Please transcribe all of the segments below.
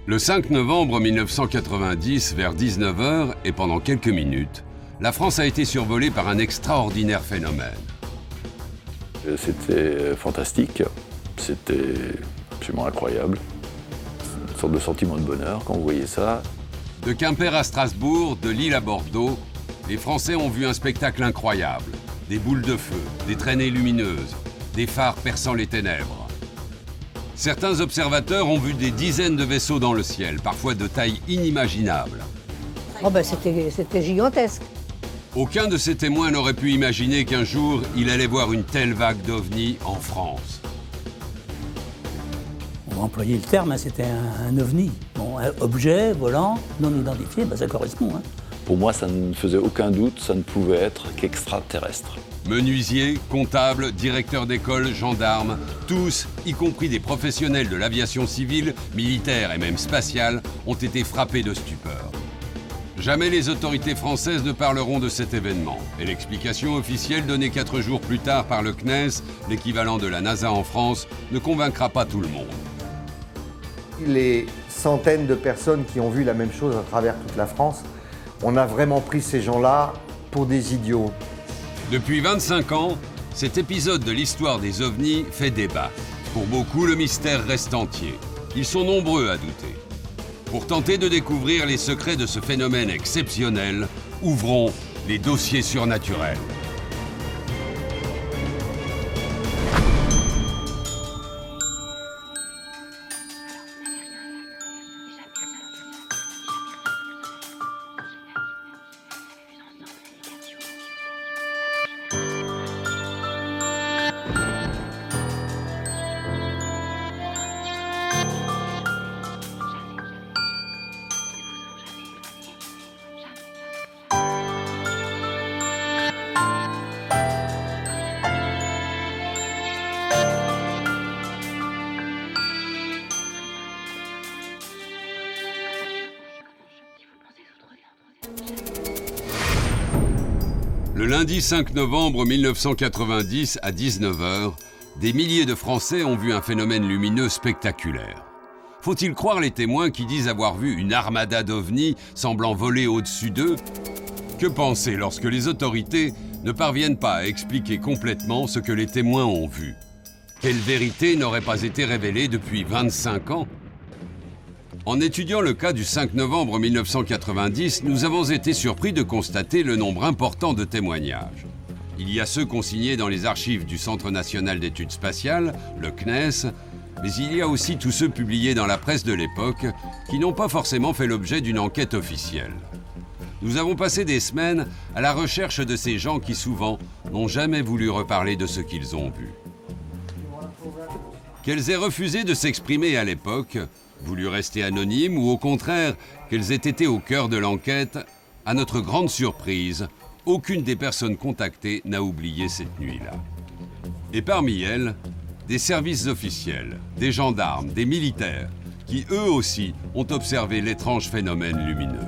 Le 5 novembre 1990, vers 19h et pendant quelques minutes, la France a été survolée par un extraordinaire phénomène. C'était fantastique, c'était absolument incroyable. Une sorte de sentiment de bonheur quand vous voyez ça. De Quimper à Strasbourg, de Lille à Bordeaux, les Français ont vu un spectacle incroyable. Des boules de feu, des traînées lumineuses, des phares perçant les ténèbres. Certains observateurs ont vu des dizaines de vaisseaux dans le ciel, parfois de taille inimaginable. Oh ben c'était gigantesque. Aucun de ces témoins n'aurait pu imaginer qu'un jour, il allait voir une telle vague d'ovnis en France. On va employer le terme, c'était un ovni. Bon, un objet volant non identifié, ça correspond. Pour moi, ça ne faisait aucun doute, ça ne pouvait être qu'extraterrestre. Menuisiers, comptables, directeurs d'école, gendarmes, tous, y compris des professionnels de l'aviation civile, militaire et même spatiale, ont été frappés de stupeur. Jamais les autorités françaises ne parleront de cet événement. Et l'explication officielle donnée 4 jours plus tard par le CNES, l'équivalent de la NASA en France, ne convaincra pas tout le monde. Les centaines de personnes qui ont vu la même chose à travers toute la France, on a vraiment pris ces gens-là pour des idiots. Depuis 25 ans, cet épisode de l'histoire des ovnis fait débat. Pour beaucoup, le mystère reste entier. Ils sont nombreux à douter. Pour tenter de découvrir les secrets de ce phénomène exceptionnel, ouvrons les dossiers surnaturels. Le lundi 5 novembre 1990 à 19h, des milliers de Français ont vu un phénomène lumineux spectaculaire. Faut-il croire les témoins qui disent avoir vu une armada d'ovnis semblant voler au-dessus d'eux? Que penser lorsque les autorités ne parviennent pas à expliquer complètement ce que les témoins ont vu? Quelle vérité n'aurait pas été révélée depuis 25 ans? En étudiant le cas du 5 novembre 1990, nous avons été surpris de constater le nombre important de témoignages. Il y a ceux consignés dans les archives du Centre national d'études spatiales, le CNES, mais il y a aussi tous ceux publiés dans la presse de l'époque qui n'ont pas forcément fait l'objet d'une enquête officielle. Nous avons passé des semaines à la recherche de ces gens qui souvent n'ont jamais voulu reparler de ce qu'ils ont vu. Qu'elles aient refusé de s'exprimer à l'époque, voulu rester anonymes ou au contraire qu'elles aient été au cœur de l'enquête, à notre grande surprise, aucune des personnes contactées n'a oublié cette nuit-là. Et parmi elles, des services officiels, des gendarmes, des militaires, qui eux aussi ont observé l'étrange phénomène lumineux.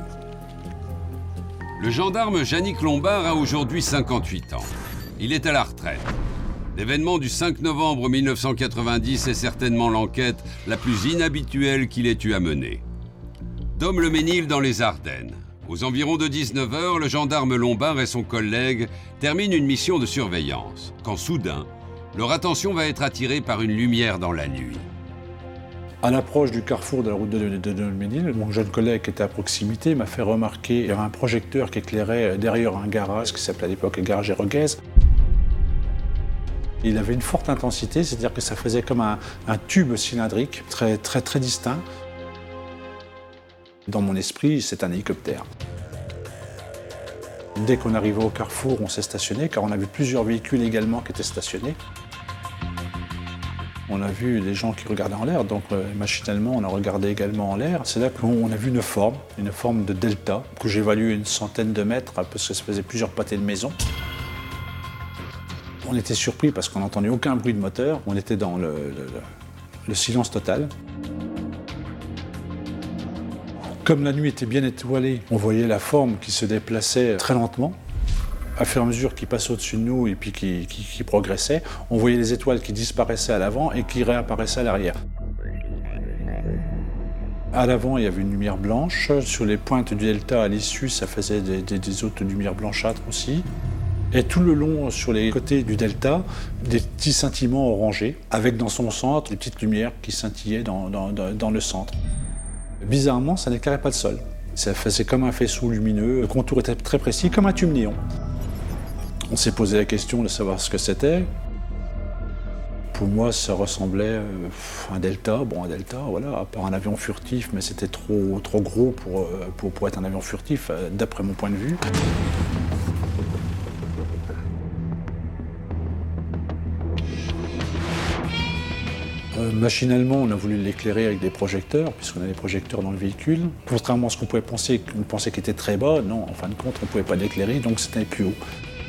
Le gendarme Yannick Lombard a aujourd'hui 58 ans. Il est à la retraite. L'événement du 5 novembre 1990 est certainement l'enquête la plus inhabituelle qu'il ait eu à mener. Dôme-le-Ménil dans les Ardennes. Aux environs de 19h, le gendarme Lombard et son collègue terminent une mission de surveillance, quand soudain, leur attention va être attirée par une lumière dans la nuit. À l'approche du carrefour de la route de Dôme-le-Ménil, mon jeune collègue qui était à proximité m'a fait remarquer qu'il y avait un projecteur qui éclairait derrière un garage qui s'appelait à l'époque le garage Héroguès. Il avait une forte intensité, c'est-à-dire que ça faisait comme un tube cylindrique, très distinct. Dans mon esprit, c'est un hélicoptère. Dès qu'on arrivait au carrefour, on s'est stationné, car on avait plusieurs véhicules également qui étaient stationnés. On a vu les gens qui regardaient en l'air, donc machinalement, on a regardé également en l'air. C'est là qu'on a vu une forme de delta, que j'évalue une centaine de mètres, parce que ça faisait plusieurs pâtés de maison. On était surpris parce qu'on n'entendait aucun bruit de moteur. On était dans le silence total. Comme la nuit était bien étoilée, on voyait la forme qui se déplaçait très lentement. À fur et à mesure qu'il passait au-dessus de nous et puis qui progressait, on voyait les étoiles qui disparaissaient à l'avant et qui réapparaissaient à l'arrière. À l'avant, il y avait une lumière blanche. Sur les pointes du delta, à l'issue, ça faisait des autres lumières blanchâtres aussi. Et tout le long, sur les côtés du delta, des petits scintillements orangés, avec dans son centre des petites lumières qui scintillaient dans le centre. Bizarrement, ça n'éclairait pas le sol. Ça faisait comme un faisceau lumineux, le contour était très précis, comme un tube néon. On s'est posé la question de savoir ce que c'était. Pour moi, ça ressemblait à un delta. Bon, un delta, voilà, à part un avion furtif, mais c'était trop gros pour être un avion furtif, d'après mon point de vue. Machinalement, on a voulu l'éclairer avec des projecteurs, puisqu'on a des projecteurs dans le véhicule. Contrairement à ce qu'on pouvait penser, qu'on pensait qu'il était très bas, non, en fin de compte, on ne pouvait pas l'éclairer, donc c'était plus haut.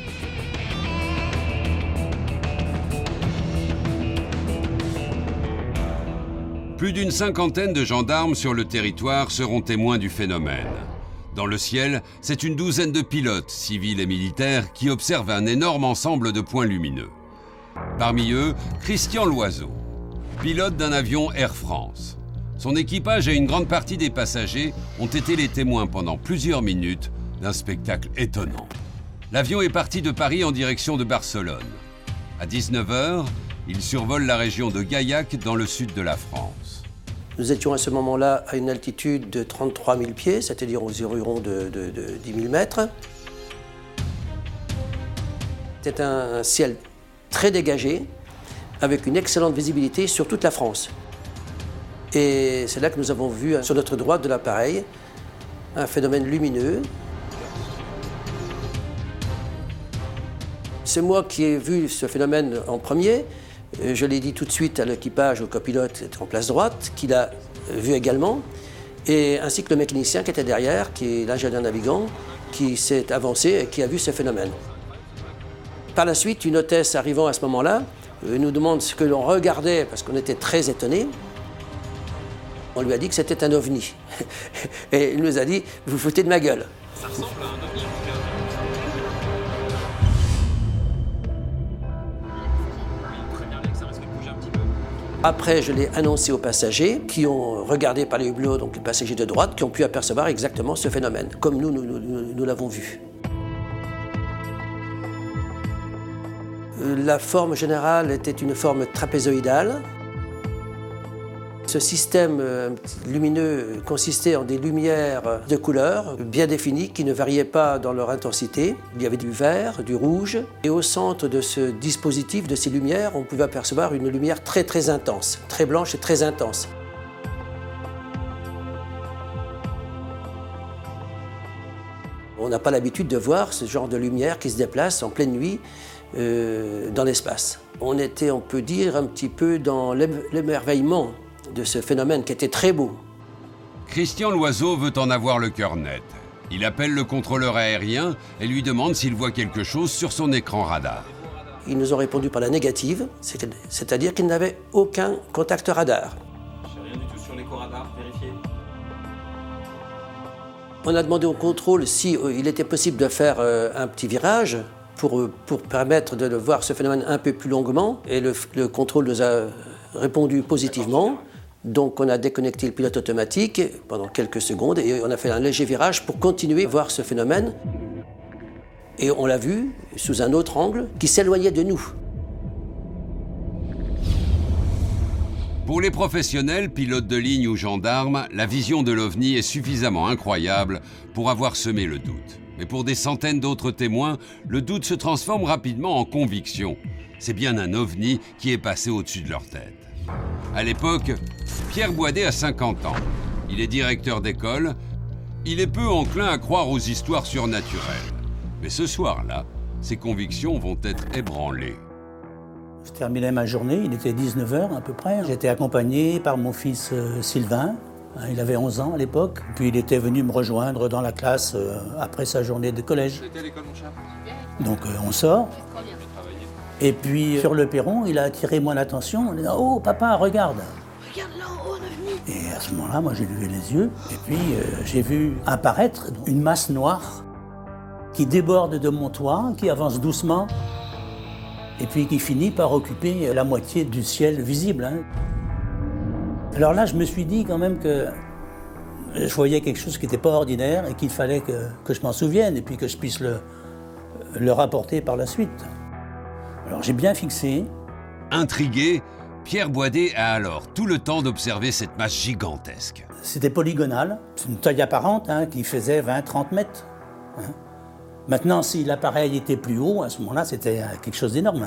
Plus d'une cinquantaine de gendarmes sur le territoire seront témoins du phénomène. Dans le ciel, c'est une douzaine de pilotes, civils et militaires, qui observent un énorme ensemble de points lumineux. Parmi eux, Christian Loiseau, pilote d'un avion Air France. Son équipage et une grande partie des passagers ont été les témoins pendant plusieurs minutes d'un spectacle étonnant. L'avion est parti de Paris en direction de Barcelone. À 19h, il survole la région de Gaillac dans le sud de la France. Nous étions à ce moment-là à une altitude de 33 000 pieds, c'est-à-dire aux environs de 10 000 mètres. C'était un ciel très dégagé, avec une excellente visibilité sur toute la France. Et c'est là que nous avons vu sur notre droite de l'appareil un phénomène lumineux. C'est moi qui ai vu ce phénomène en premier. Je l'ai dit tout de suite à l'équipage, au copilote qui était en place droite, qui l'a vu également, et ainsi que le mécanicien qui était derrière, qui est l'ingénieur navigant, qui s'est avancé et qui a vu ce phénomène. Par la suite, une hôtesse arrivant à ce moment-là nous demande ce que l'on regardait, parce qu'on était très étonnés. On lui a dit que c'était un ovni. Et il nous a dit, vous vous foutez de ma gueule. Ça ressemble à un ovni. Après, je l'ai annoncé aux passagers qui ont regardé par les hublots, donc les passagers de droite, qui ont pu apercevoir exactement ce phénomène, comme nous l'avons vu. La forme générale était une forme trapézoïdale. Ce système lumineux consistait en des lumières de couleurs bien définies qui ne variaient pas dans leur intensité. Il y avait du vert, du rouge, et au centre de ce dispositif, de ces lumières, on pouvait apercevoir une lumière très très intense, très blanche et très intense. On n'a pas l'habitude de voir ce genre de lumière qui se déplace en pleine nuit dans l'espace. On était, on peut dire, un petit peu dans l'émerveillement de ce phénomène qui était très beau. Christian Loiseau veut en avoir le cœur net. Il appelle le contrôleur aérien et lui demande s'il voit quelque chose sur son écran radar. Ils nous ont répondu par la négative, c'est-à-dire qu'ils n'avaient aucun contact radar. Rien du tout sur l'éco-radar, vérifié. On a demandé au contrôle s'il était possible de faire un petit virage pour permettre de voir ce phénomène un peu plus longuement. Et le contrôle nous a répondu positivement. Donc on a déconnecté le pilote automatique pendant quelques secondes et on a fait un léger virage pour continuer à voir ce phénomène. Et on l'a vu sous un autre angle qui s'éloignait de nous. Pour les professionnels, pilotes de ligne ou gendarmes, la vision de l'OVNI est suffisamment incroyable pour avoir semé le doute. Mais pour des centaines d'autres témoins, le doute se transforme rapidement en conviction. C'est bien un OVNI qui est passé au-dessus de leur tête. À l'époque, Pierre Boidet a 50 ans. Il est directeur d'école. Il est peu enclin à croire aux histoires surnaturelles. Mais ce soir-là, ses convictions vont être ébranlées. Je terminais ma journée, il était 19h à peu près. J'étais accompagné par mon fils Sylvain. Il avait 11 ans à l'époque. Puis il était venu me rejoindre dans la classe après sa journée de collège. J'étais à l'école, mon chat. Donc on sort. Et puis sur le perron, il a attiré mon attention en disant « Oh papa, regarde !» Regarde là en haut, un ovni. Et à ce moment-là, moi j'ai levé les yeux. Et puis j'ai vu apparaître une masse noire qui déborde de mon toit, qui avance doucement. Et puis qui finit par occuper la moitié du ciel visible. Alors là, je me suis dit quand même que Je voyais quelque chose qui n'était pas ordinaire et qu'il fallait que je m'en souvienne et puis que je puisse le rapporter par la suite. Alors j'ai bien fixé. Intrigué, Pierre Boisdet a alors tout le temps d'observer cette masse gigantesque. C'était polygonal, c'est une taille apparente qui faisait 20-30 mètres. Maintenant, si l'appareil était plus haut, à ce moment-là, c'était quelque chose d'énorme.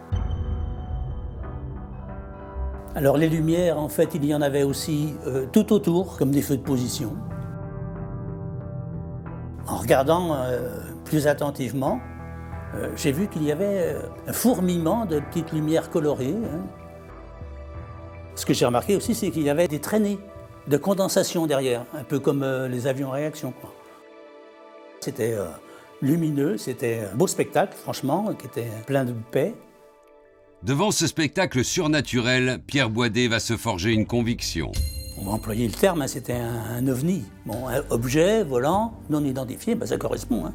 Alors les lumières, en fait, il y en avait aussi tout autour, comme des feux de position. En regardant plus attentivement, j'ai vu qu'il y avait un fourmillement de petites lumières colorées. Ce que j'ai remarqué aussi, c'est qu'il y avait des traînées de condensation derrière, un peu comme les avions à réaction, quoi. C'était lumineux, c'était un beau spectacle, franchement, qui était plein de paix. Devant ce spectacle surnaturel, Pierre Boisdet va se forger une conviction. On va employer le terme, c'était un ovni. Bon, un objet volant non identifié, ça correspond.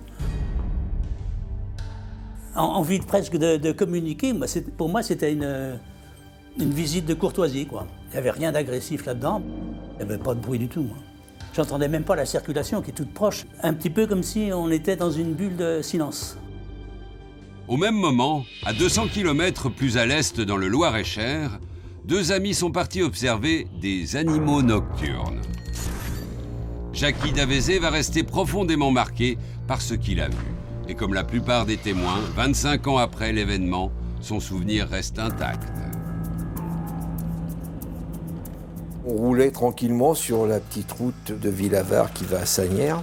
Envie presque de communiquer, pour moi c'était une visite de courtoisie, quoi. Il n'y avait rien d'agressif là-dedans, il n'y avait pas de bruit du tout. J'entendais même pas la circulation qui est toute proche, un petit peu comme si on était dans une bulle de silence. Au même moment, à 200 km plus à l'est dans le Loir-et-Cher, deux amis sont partis observer des animaux nocturnes. Jackie Davézé va rester profondément marqué par ce qu'il a vu. Et comme la plupart des témoins, 25 ans après l'événement, son souvenir reste intact. On roulait tranquillement sur la petite route de Villavard qui va à Sagnières.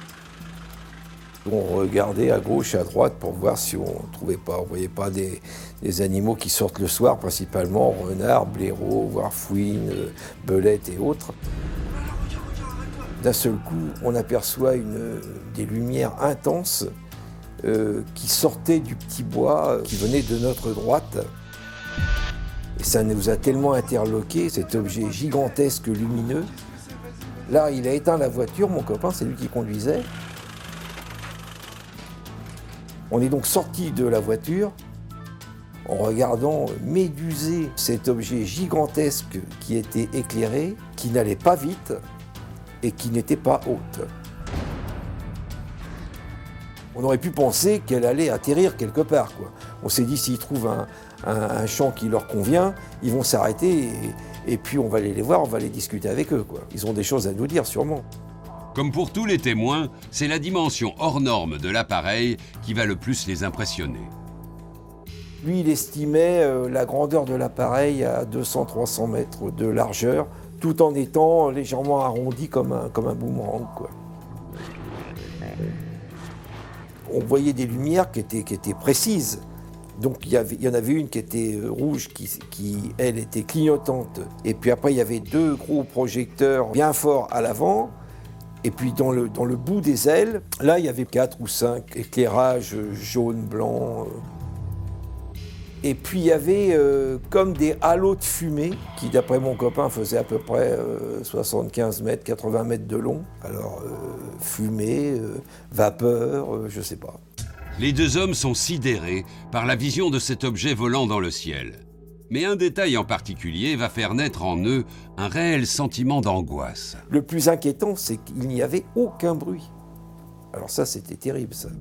On regardait à gauche et à droite pour voir si on voyait pas des animaux qui sortent le soir, principalement renards, blaireaux, voire fouines, belettes et autres. D'un seul coup, on aperçoit des lumières intenses qui sortaient du petit bois qui venait de notre droite. Et ça nous a tellement interloqués, cet objet gigantesque lumineux. Là, il a éteint la voiture, mon copain, c'est lui qui conduisait. On est donc sorti de la voiture en regardant méduser cet objet gigantesque qui était éclairé, qui n'allait pas vite et qui n'était pas haute. On aurait pu penser qu'elle allait atterrir quelque part, quoi. On s'est dit, s'ils trouvent un champ qui leur convient, ils vont s'arrêter et puis on va aller les voir, on va aller discuter avec eux, quoi. Ils ont des choses à nous dire, sûrement. Comme pour tous les témoins, c'est la dimension hors norme de l'appareil qui va le plus les impressionner. Lui, il estimait la grandeur de l'appareil à 200-300 mètres de largeur, tout en étant légèrement arrondi comme un boomerang, quoi. On voyait des lumières qui étaient précises. Donc il y en avait une qui était rouge, qui elle, était clignotante. Et puis après, il y avait deux gros projecteurs bien forts à l'avant. Et puis dans le bout des ailes, là, il y avait 4 ou 5 éclairages jaune, blanc. Et puis il y avait comme des halos de fumée qui, d'après mon copain, faisaient à peu près 75 mètres, 80 mètres de long. Alors fumée, vapeur, je sais pas. Les deux hommes sont sidérés par la vision de cet objet volant dans le ciel. Mais un détail en particulier va faire naître en eux un réel sentiment d'angoisse. Le plus inquiétant, c'est qu'il n'y avait aucun bruit. Alors ça, c'était terrible, ça.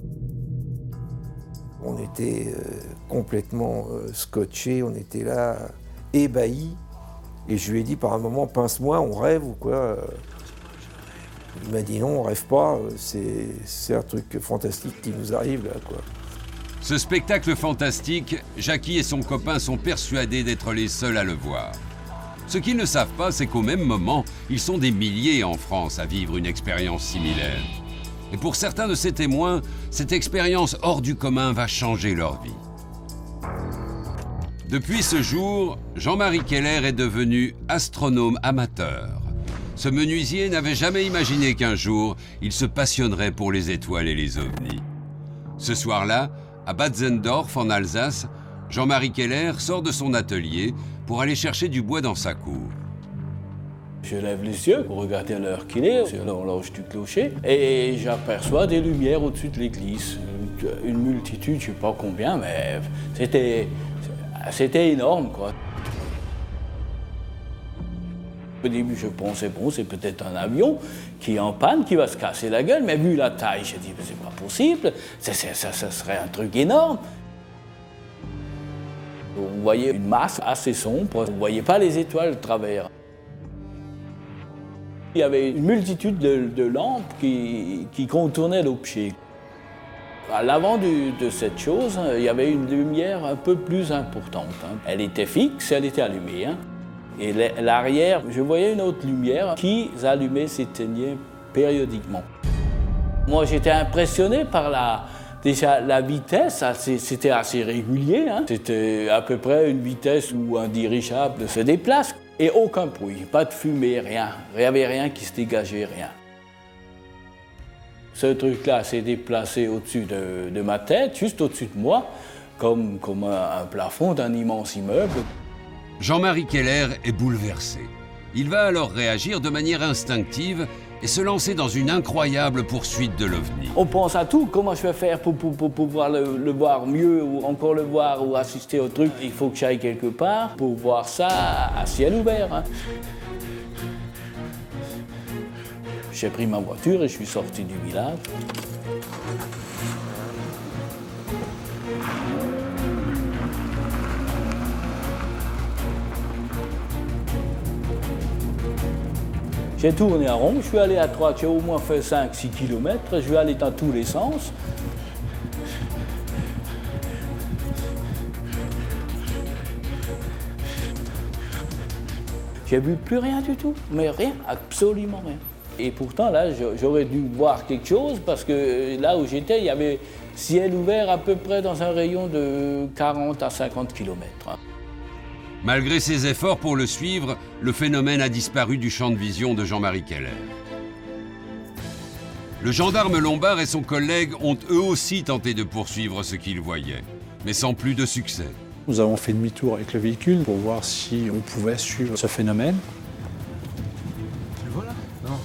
On était complètement scotchés, on était là, ébahis. Et je lui ai dit par un moment, pince-moi, on rêve ou quoi? Il m'a dit non, on rêve pas, c'est un truc fantastique qui nous arrive là, quoi. Ce spectacle fantastique, Jackie et son copain sont persuadés d'être les seuls à le voir. Ce qu'ils ne savent pas, c'est qu'au même moment, ils sont des milliers en France à vivre une expérience similaire. Et pour certains de ces témoins, cette expérience hors du commun va changer leur vie. Depuis ce jour, Jean-Marie Keller est devenu astronome amateur. Ce menuisier n'avait jamais imaginé qu'un jour, il se passionnerait pour les étoiles et les ovnis. Ce soir-là, à Batzendorf, en Alsace, Jean-Marie Keller sort de son atelier pour aller chercher du bois dans sa cour. Je lève les yeux pour regarder l'heure qu'il est, c'est l'horloge du clocher, et j'aperçois des lumières au-dessus de l'église. Une multitude, je ne sais pas combien, mais c'était énorme, quoi. Au début, je pensais, bon, c'est peut-être un avion qui est en panne, qui va se casser la gueule, mais vu la taille, j'ai dit, c'est pas possible, ça serait un truc énorme. Vous voyez une masse assez sombre, vous ne voyez pas les étoiles de travers. Il y avait une multitude de lampes qui contournaient l'objet. À l'avant de cette chose, il y avait une lumière un peu plus importante. Elle était fixe, elle était allumée. Et l'arrière, je voyais une autre lumière qui s'allumait, s'éteignait périodiquement. Moi, j'étais impressionné par déjà la vitesse, c'était assez régulier. C'était à peu près une vitesse où un dirigeable se déplace. Et aucun bruit, pas de fumée, rien. Il n'y avait rien qui se dégageait, rien. Ce truc-là s'est déplacé au-dessus de ma tête, juste au-dessus de moi, comme un plafond d'un immense immeuble. Jean-Marie Keller est bouleversé. Il va alors réagir de manière instinctive et se lancer dans une incroyable poursuite de l'OVNI. On pense à tout, comment je vais faire pour pouvoir le voir mieux, ou encore le voir, ou assister au truc. Il faut que j'aille quelque part pour voir ça à ciel ouvert. J'ai pris ma voiture et je suis sorti du village. J'ai tourné en rond, je suis allé à droite, j'ai au moins fait 5-6 km, je suis allé dans tous les sens. J'ai vu plus rien du tout, mais rien, absolument rien. Et pourtant, là, j'aurais dû voir quelque chose, parce que là où j'étais, il y avait ciel ouvert à peu près dans un rayon de 40 à 50 km. Malgré ses efforts pour le suivre, le phénomène a disparu du champ de vision de Jean-Marie Keller. Le gendarme Lombard et son collègue ont eux aussi tenté de poursuivre ce qu'ils voyaient, mais sans plus de succès. Nous avons fait demi-tour avec le véhicule pour voir si on pouvait suivre ce phénomène. Tu le vois là? Non.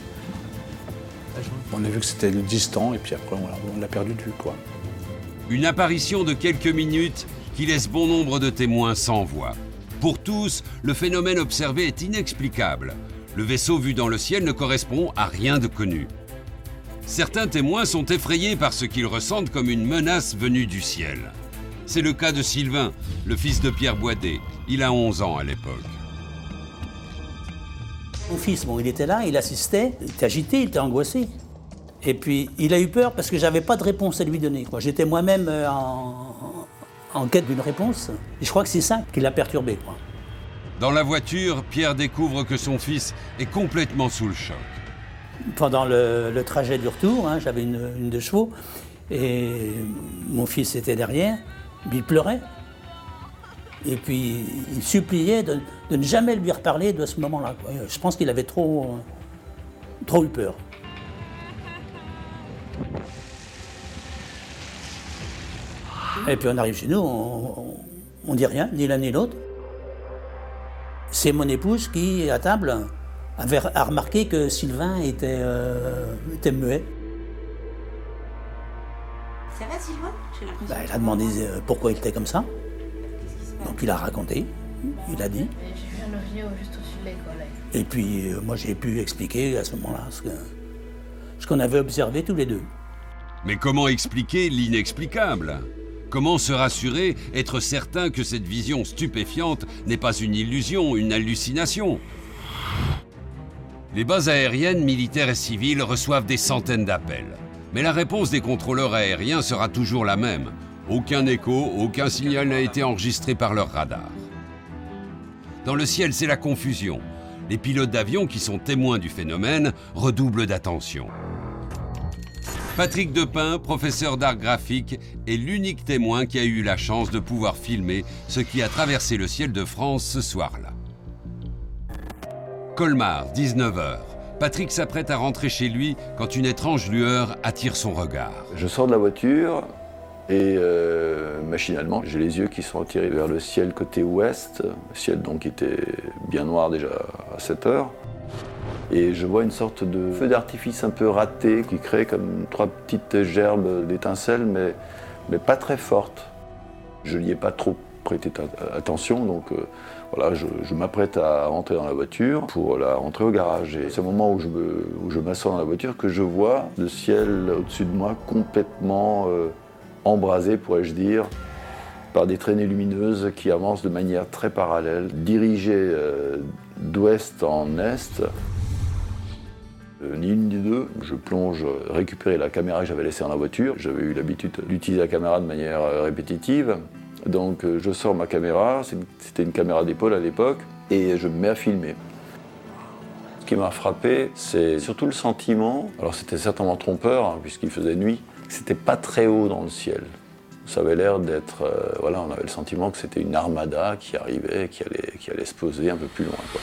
On a vu que c'était distant et puis après on l'a perdu de vue, quoi. Une apparition de quelques minutes qui laisse bon nombre de témoins sans voix. Pour tous, le phénomène observé est inexplicable. Le vaisseau vu dans le ciel ne correspond à rien de connu. Certains témoins sont effrayés par ce qu'ils ressentent comme une menace venue du ciel. C'est le cas de Sylvain, le fils de Pierre Boidet. Il a 11 ans à l'époque. Mon fils, bon, il était là, il assistait, il était agité, il était angoissé. Et puis, il a eu peur parce que j'avais pas de réponse à lui donner, quoi. J'étais moi-même en quête d'une réponse. Et je crois que c'est ça qui l'a perturbé, quoi. Dans la voiture, Pierre découvre que son fils est complètement sous le choc. Pendant le trajet du retour, j'avais une de chevaux, et mon fils était derrière, il pleurait. Et puis, il suppliait de ne jamais lui reparler de ce moment-là, quoi. Je pense qu'il avait trop eu peur. Et puis on arrive chez nous, on dit rien, ni l'un ni l'autre. C'est mon épouse qui, à table, a remarqué que Sylvain était muet. Ça va, Sylvain? Elle a demandé pourquoi il était comme ça. Donc il a raconté, il a dit. J'ai vu un ovni juste au-dessus de l'école. Et puis moi j'ai pu expliquer à ce moment-là ce qu'on avait observé tous les deux. Mais comment expliquer l'inexplicable ? Comment se rassurer, être certain que cette vision stupéfiante n'est pas une illusion, une hallucination ? Les bases aériennes, militaires et civiles reçoivent des centaines d'appels. Mais la réponse des contrôleurs aériens sera toujours la même. Aucun écho, aucun signal n'a été enregistré par leur radar. Dans le ciel, c'est la confusion. Les pilotes d'avion, qui sont témoins du phénomène, redoublent d'attention. Patrick Depin, professeur d'art graphique, est l'unique témoin qui a eu la chance de pouvoir filmer ce qui a traversé le ciel de France ce soir-là. Colmar, 19h. Patrick s'apprête à rentrer chez lui quand une étrange lueur attire son regard. Je sors de la voiture et machinalement, j'ai les yeux qui sont attirés vers le ciel côté ouest. Le ciel donc était bien noir déjà à 7 heures. Et je vois une sorte de feu d'artifice un peu raté qui crée comme 3 petites gerbes d'étincelles, mais pas très fortes. Je n'y ai pas trop prêter attention. Donc voilà, je m'apprête à rentrer dans la voiture pour la rentrer au garage. Et c'est au moment où je m'assois dans la voiture que je vois le ciel au-dessus de moi complètement embrasé, pourrais-je dire, par des traînées lumineuses qui avancent de manière très parallèle, dirigées d'ouest en est. Ni une ni deux, je plonge récupérer la caméra que j'avais laissée dans la voiture. J'avais eu l'habitude d'utiliser la caméra de manière répétitive. Donc je sors ma caméra, c'était une caméra d'épaule à l'époque, et je me mets à filmer. Ce qui m'a frappé, c'est surtout le sentiment, alors c'était certainement trompeur, hein, puisqu'il faisait nuit, que c'était pas très haut dans le ciel. Ça avait l'air d'être, voilà, on avait le sentiment que c'était une armada qui arrivait, qui allait se poser un peu plus loin, quoi.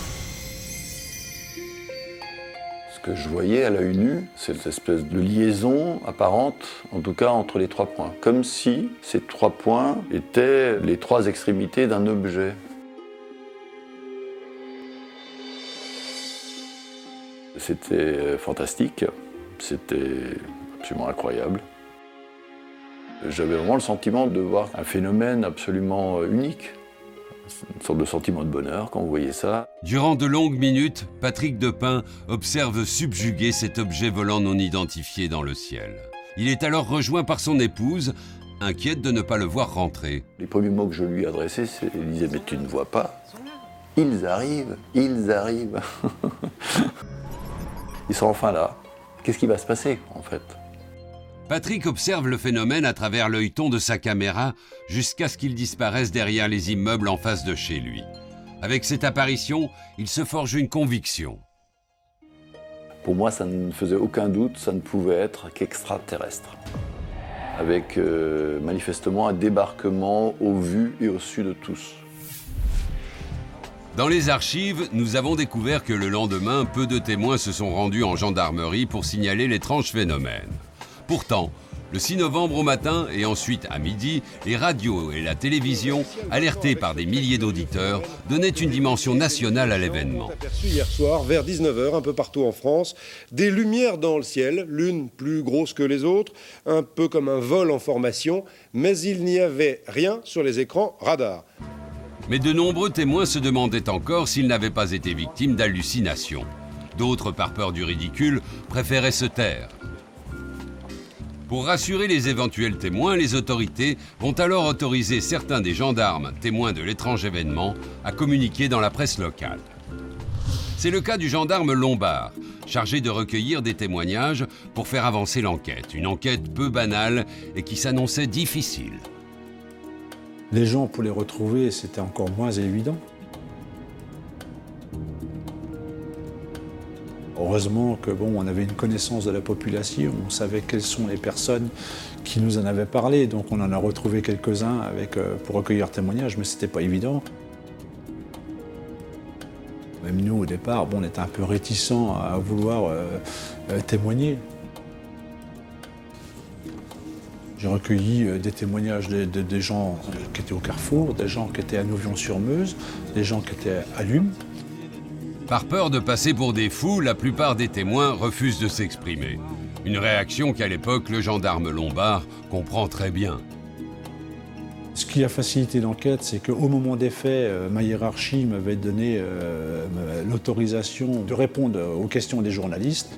Ce que je voyais à l'œil nu, c'est cette espèce de liaison apparente, en tout cas entre les 3 points. Comme si ces 3 points étaient les 3 extrémités d'un objet. C'était fantastique, c'était absolument incroyable. J'avais vraiment le sentiment de voir un phénomène absolument unique. Une sorte de sentiment de bonheur quand vous voyez ça. Durant de longues minutes, Patrick Depin observe subjugué cet objet volant non identifié dans le ciel. Il est alors rejoint par son épouse, inquiète de ne pas le voir rentrer. Les premiers mots que je lui adressais, c'est il disait « Mais tu ne vois pas, ils arrivent, ils arrivent ». Ils sont enfin là. Qu'est-ce qui va se passer en fait ? Patrick observe le phénomène à travers l'œilleton de sa caméra jusqu'à ce qu'il disparaisse derrière les immeubles en face de chez lui. Avec cette apparition, il se forge une conviction. Pour moi, ça ne faisait aucun doute, ça ne pouvait être qu'extraterrestre. Avec manifestement un débarquement au vu et au su de tous. Dans les archives, nous avons découvert que le lendemain, peu de témoins se sont rendus en gendarmerie pour signaler l'étrange phénomène. Pourtant, le 6 novembre au matin et ensuite à midi, les radios et la télévision, alertés par des milliers d'auditeurs, donnaient une dimension nationale à l'événement. Aperçu hier soir, vers 19h, un peu partout en France, des lumières dans le ciel, l'une plus grosse que les autres, un peu comme un vol en formation, mais il n'y avait rien sur les écrans radars. Mais de nombreux témoins se demandaient encore s'ils n'avaient pas été victimes d'hallucinations. D'autres, par peur du ridicule, préféraient se taire. Pour rassurer les éventuels témoins, les autorités vont alors autoriser certains des gendarmes témoins de l'étrange événement à communiquer dans la presse locale. C'est le cas du gendarme Lombard, chargé de recueillir des témoignages pour faire avancer l'enquête. Une enquête peu banale et qui s'annonçait difficile. Les gens, pour les retrouver, c'était encore moins évident. Heureusement que on avait une connaissance de la population, on savait quelles sont les personnes qui nous en avaient parlé, donc on en a retrouvé quelques-uns pour recueillir témoignages, mais c'était pas évident. Même nous, au départ, on était un peu réticents à vouloir témoigner. J'ai recueilli des témoignages des gens qui étaient au Carrefour, des gens qui étaient à Nouvion-sur-Meuse, des gens qui étaient à Lume. Par peur de passer pour des fous, la plupart des témoins refusent de s'exprimer. Une réaction qu'à l'époque, le gendarme Lombard comprend très bien. Ce qui a facilité l'enquête, c'est qu'au moment des faits, ma hiérarchie m'avait donné l'autorisation de répondre aux questions des journalistes.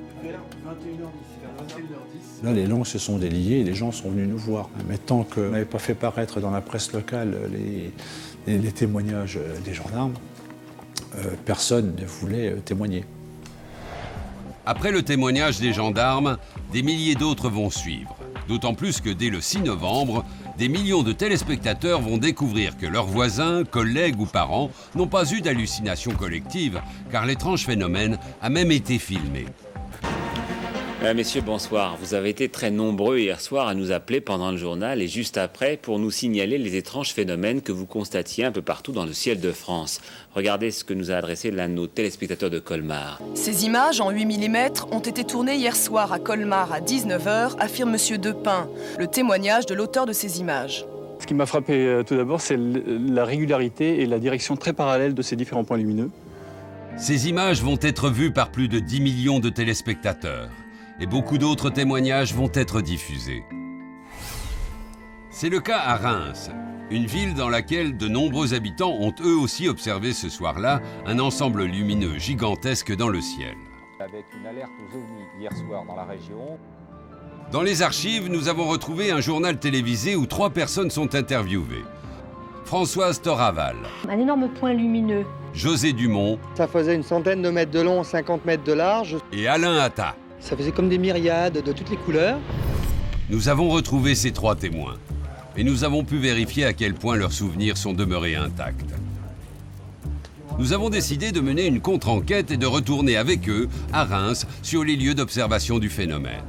Là, les langues se sont déliées et les gens sont venus nous voir. Mais tant qu'on n'avait pas fait paraître dans la presse locale les témoignages des gendarmes, personne ne voulait témoigner. Après le témoignage des gendarmes, des milliers d'autres vont suivre. D'autant plus que dès le 6 novembre, des millions de téléspectateurs vont découvrir que leurs voisins, collègues ou parents n'ont pas eu d'hallucination collective, car l'étrange phénomène a même été filmé. Messieurs, bonsoir. Vous avez été très nombreux hier soir à nous appeler pendant le journal et juste après pour nous signaler les étranges phénomènes que vous constatiez un peu partout dans le ciel de France. Regardez ce que nous a adressé l'un de nos téléspectateurs de Colmar. Ces images en 8 mm ont été tournées hier soir à Colmar à 19h, affirme M. Depin, le témoignage de l'auteur de ces images. Ce qui m'a frappé tout d'abord, c'est la régularité et la direction très parallèle de ces différents points lumineux. Ces images vont être vues par plus de 10 millions de téléspectateurs. Et beaucoup d'autres témoignages vont être diffusés. C'est le cas à Reims. Une ville dans laquelle de nombreux habitants ont eux aussi observé ce soir-là un ensemble lumineux gigantesque dans le ciel. Avec une alerte aux ovnis hier soir dans la région. Dans les archives, nous avons retrouvé un journal télévisé où 3 personnes sont interviewées. Françoise Toraval. Un énorme point lumineux. José Dumont. Ça faisait une centaine de mètres de long, 50 mètres de large. Et Alain Attah. Ça faisait comme des myriades de toutes les couleurs. Nous avons retrouvé ces 3 témoins. Et nous avons pu vérifier à quel point leurs souvenirs sont demeurés intacts. Nous avons décidé de mener une contre-enquête et de retourner avec eux à Reims sur les lieux d'observation du phénomène.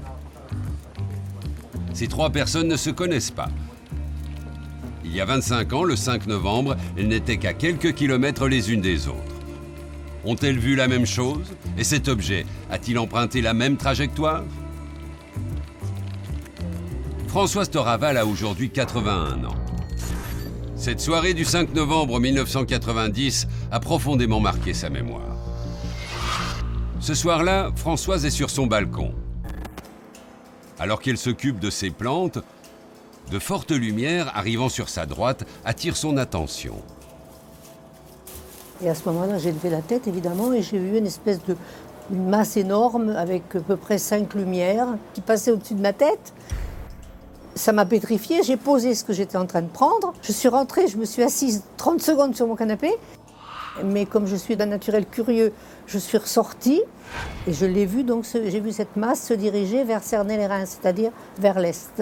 Ces 3 personnes ne se connaissent pas. Il y a 25 ans, le 5 novembre, elles n'étaient qu'à quelques kilomètres les unes des autres. Ont-elles vu la même chose? Et cet objet a-t-il emprunté la même trajectoire? Françoise Toraval a aujourd'hui 81 ans. Cette soirée du 5 novembre 1990 a profondément marqué sa mémoire. Ce soir-là, Françoise est sur son balcon. Alors qu'elle s'occupe de ses plantes, de fortes lumières arrivant sur sa droite attirent son attention. Et à ce moment-là, j'ai levé la tête, évidemment, et j'ai vu une masse énorme avec à peu près 5 lumières qui passaient au-dessus de ma tête. Ça m'a pétrifiée, j'ai posé ce que j'étais en train de prendre. Je suis rentrée, je me suis assise 30 secondes sur mon canapé. Mais comme je suis d'un naturel curieux, je suis ressortie et je l'ai vu, donc j'ai vu cette masse se diriger vers Cernay-les-Reims, c'est-à-dire vers l'est.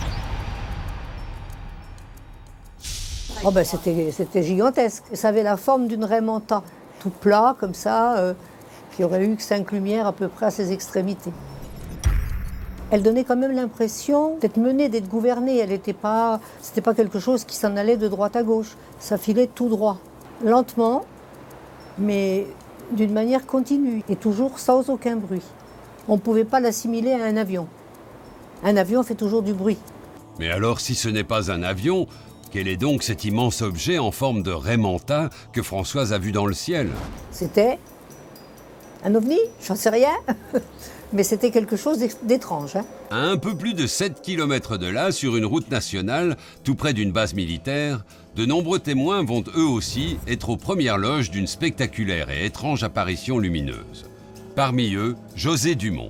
Oh ben c'était gigantesque. Ça avait la forme d'une raie manta, tout plat comme ça, qui aurait eu que 5 lumières à peu près à ses extrémités. Elle donnait quand même l'impression d'être menée, d'être gouvernée. C'était pas quelque chose qui s'en allait de droite à gauche. Ça filait tout droit, lentement, mais d'une manière continue et toujours sans aucun bruit. On ne pouvait pas l'assimiler à un avion. Un avion fait toujours du bruit. Mais alors, si ce n'est pas un avion, quel est donc cet immense objet en forme de raie manta que Françoise a vu dans le ciel? C'était un ovni, j'en sais rien. Mais c'était quelque chose d'étrange. Hein. À un peu plus de 7 km de là, sur une route nationale, tout près d'une base militaire, de nombreux témoins vont eux aussi être aux premières loges d'une spectaculaire et étrange apparition lumineuse. Parmi eux, José Dumont.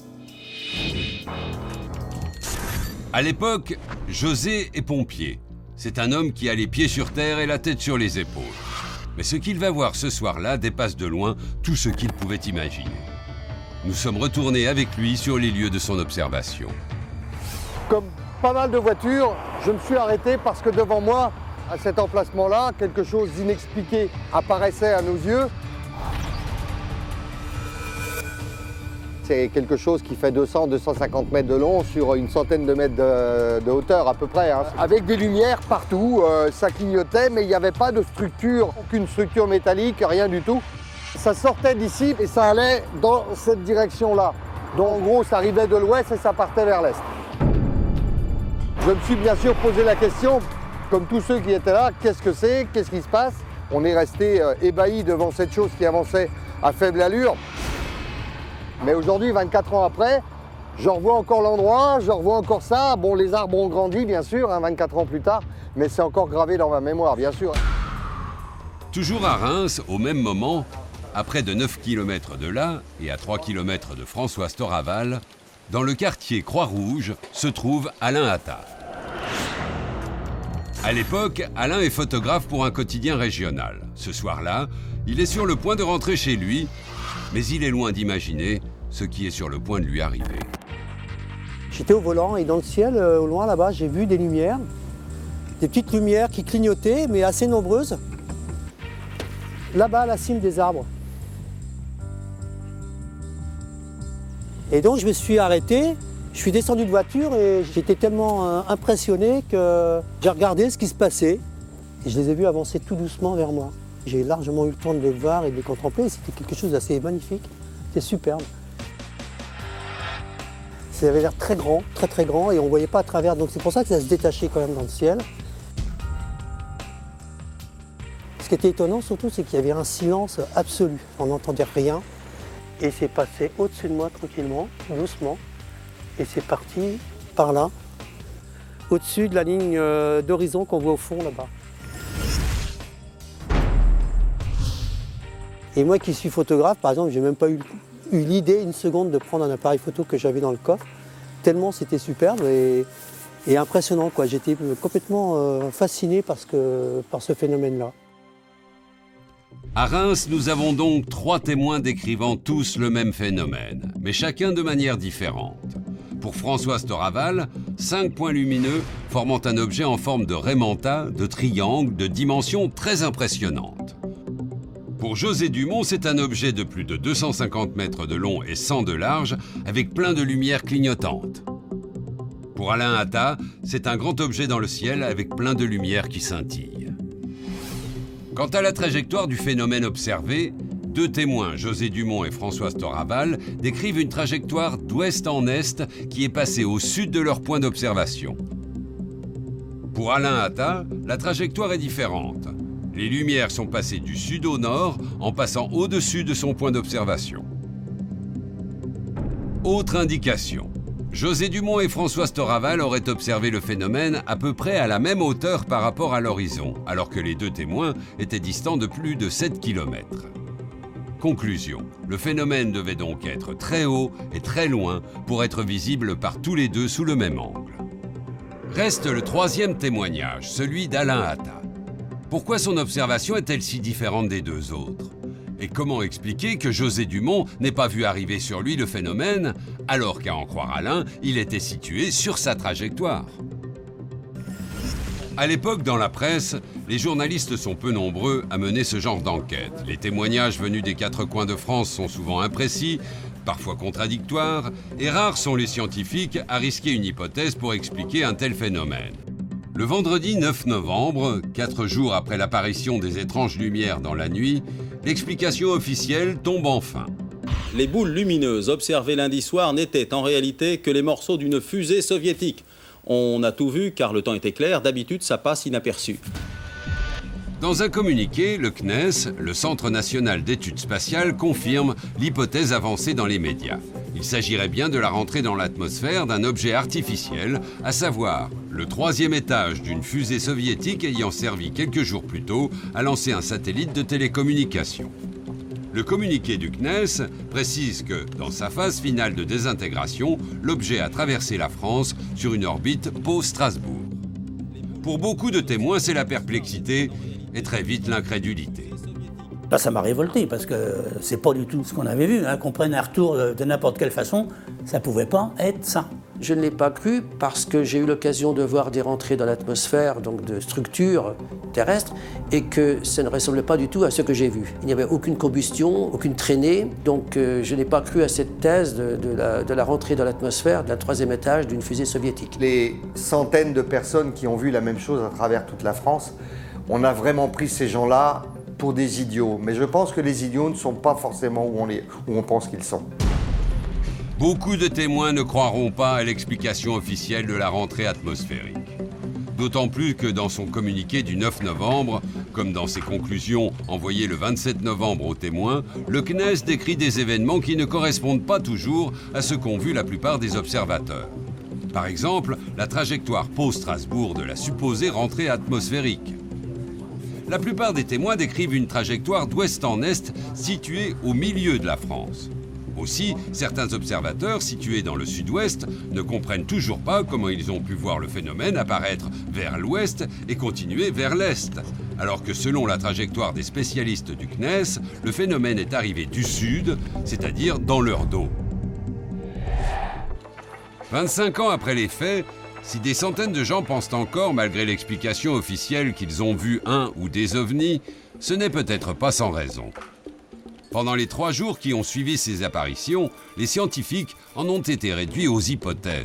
À l'époque, José est pompier. C'est un homme qui a les pieds sur terre et la tête sur les épaules. Mais ce qu'il va voir ce soir-là dépasse de loin tout ce qu'il pouvait imaginer. Nous sommes retournés avec lui sur les lieux de son observation. Comme pas mal de voitures, je me suis arrêté parce que devant moi, à cet emplacement-là, quelque chose d'inexpliqué apparaissait à nos yeux. C'est quelque chose qui fait 200-250 mètres de long sur une centaine de mètres de hauteur à peu près. Hein. Avec des lumières partout, ça clignotait, mais il n'y avait pas de structure, aucune structure métallique, rien du tout. Ça sortait d'ici et ça allait dans cette direction-là. Donc en gros, ça arrivait de l'ouest et ça partait vers l'est. Je me suis bien sûr posé la question, comme tous ceux qui étaient là, qu'est-ce que c'est? Qu'est-ce qui se passe? On est resté ébahis devant cette chose qui avançait à faible allure. Mais aujourd'hui, 24 ans après, je revois encore l'endroit, je revois encore ça. Bon, les arbres ont grandi, bien sûr, 24 ans plus tard, mais c'est encore gravé dans ma mémoire, bien sûr. Toujours à Reims, au même moment, à près de 9 km de là et à 3 km de Françoise Toraval, dans le quartier Croix-Rouge, se trouve Alain Attah. À l'époque, Alain est photographe pour un quotidien régional. Ce soir-là, il est sur le point de rentrer chez lui, mais il est loin d'imaginer ce qui est sur le point de lui arriver. J'étais au volant et dans le ciel, au loin là-bas, j'ai vu des lumières, des petites lumières qui clignotaient, mais assez nombreuses. Là-bas, à la cime des arbres. Et donc je me suis arrêté, je suis descendu de voiture et j'étais tellement impressionné que j'ai regardé ce qui se passait. Et je les ai vus avancer tout doucement vers moi. J'ai largement eu le temps de les voir et de les contempler. C'était quelque chose d'assez magnifique, c'était superbe. Ça avait l'air très grand, très grand, et on ne voyait pas à travers. Donc c'est pour ça que ça se détachait quand même dans le ciel. Ce qui était étonnant surtout, c'est qu'il y avait un silence absolu. On n'entendait rien. Et c'est passé au-dessus de moi tranquillement, doucement. Et c'est parti par là. au-dessus de la ligne d'horizon qu'on voit au fond là-bas. Et moi qui suis photographe, par exemple, j'ai même pas eu l'idée une seconde de prendre un appareil photo que j'avais dans le coffre, tellement c'était superbe et impressionnant, quoi. J'étais complètement fasciné par ce phénomène-là. À Reims, nous avons donc 3 témoins décrivant tous le même phénomène, mais chacun de manière différente. Pour Françoise Toraval, 5 points lumineux formant un objet en forme de raimanta, de triangle, de dimension très impressionnante. Pour José Dumont, c'est un objet de plus de 250 mètres de long et 100 de large, avec plein de lumières clignotantes. Pour Alain Hatta, c'est un grand objet dans le ciel avec plein de lumières qui scintillent. Quant à la trajectoire du phénomène observé, 2 témoins, José Dumont et Françoise Toraval, décrivent une trajectoire d'ouest en est qui est passée au sud de leur point d'observation. Pour Alain Hatta, la trajectoire est différente. Les lumières sont passées du sud au nord en passant au-dessus de son point d'observation. Autre indication. José Dumont et Françoise Toraval auraient observé le phénomène à peu près à la même hauteur par rapport à l'horizon, alors que les 2 témoins étaient distants de plus de 7 km. Conclusion. Le phénomène devait donc être très haut et très loin pour être visible par tous les 2 sous le même angle. Reste le 3e témoignage, celui d'Alain Hatta. Pourquoi son observation est-elle si différente des 2 autres? Et comment expliquer que José Dumont n'ait pas vu arriver sur lui le phénomène, alors qu'à en croire Alain, il était situé sur sa trajectoire? À l'époque, dans la presse, les journalistes sont peu nombreux à mener ce genre d'enquête. Les témoignages venus des 4 coins de France sont souvent imprécis, parfois contradictoires, et rares sont les scientifiques à risquer une hypothèse pour expliquer un tel phénomène. Le vendredi 9 novembre, 4 jours après l'apparition des étranges lumières dans la nuit, l'explication officielle tombe enfin. Les boules lumineuses observées lundi soir n'étaient en réalité que les morceaux d'une fusée soviétique. On a tout vu car le temps était clair, d'habitude ça passe inaperçu. Dans un communiqué, le CNES, le Centre national d'études spatiales, confirme l'hypothèse avancée dans les médias. Il s'agirait bien de la rentrée dans l'atmosphère d'un objet artificiel, à savoir le 3e étage d'une fusée soviétique ayant servi quelques jours plus tôt à lancer un satellite de télécommunication. Le communiqué du CNES précise que, dans sa phase finale de désintégration, l'objet a traversé la France sur une orbite Pau-Strasbourg. Pour beaucoup de témoins, c'est la perplexité et très vite l'incrédulité. Là, ça m'a révolté parce que c'est pas du tout ce qu'on avait vu. Qu'on prenne un retour de n'importe quelle façon, ça pouvait pas être ça. Je ne l'ai pas cru parce que j'ai eu l'occasion de voir des rentrées dans l'atmosphère, donc de structures terrestres, et que ça ne ressemblait pas du tout à ce que j'ai vu. Il n'y avait aucune combustion, aucune traînée, donc je n'ai pas cru à cette thèse de la rentrée dans l'atmosphère d'un 3e étage d'une fusée soviétique. Les centaines de personnes qui ont vu la même chose à travers toute la France, on a vraiment pris ces gens-là pour des idiots. Mais je pense que les idiots ne sont pas forcément où on pense qu'ils sont. Beaucoup de témoins ne croiront pas à l'explication officielle de la rentrée atmosphérique. D'autant plus que dans son communiqué du 9 novembre, comme dans ses conclusions envoyées le 27 novembre aux témoins, le CNES décrit des événements qui ne correspondent pas toujours à ce qu'ont vu la plupart des observateurs. Par exemple, la trajectoire Pau-Strasbourg de la supposée rentrée atmosphérique. La plupart des témoins décrivent une trajectoire d'ouest en est située au milieu de la France. Aussi, certains observateurs situés dans le sud-ouest ne comprennent toujours pas comment ils ont pu voir le phénomène apparaître vers l'ouest et continuer vers l'est, alors que selon la trajectoire des spécialistes du CNES, le phénomène est arrivé du sud, c'est-à-dire dans leur dos. 25 ans après les faits, si des centaines de gens pensent encore, malgré l'explication officielle qu'ils ont vu un ou des ovnis, ce n'est peut-être pas sans raison. Pendant les 3 jours qui ont suivi ces apparitions, les scientifiques en ont été réduits aux hypothèses.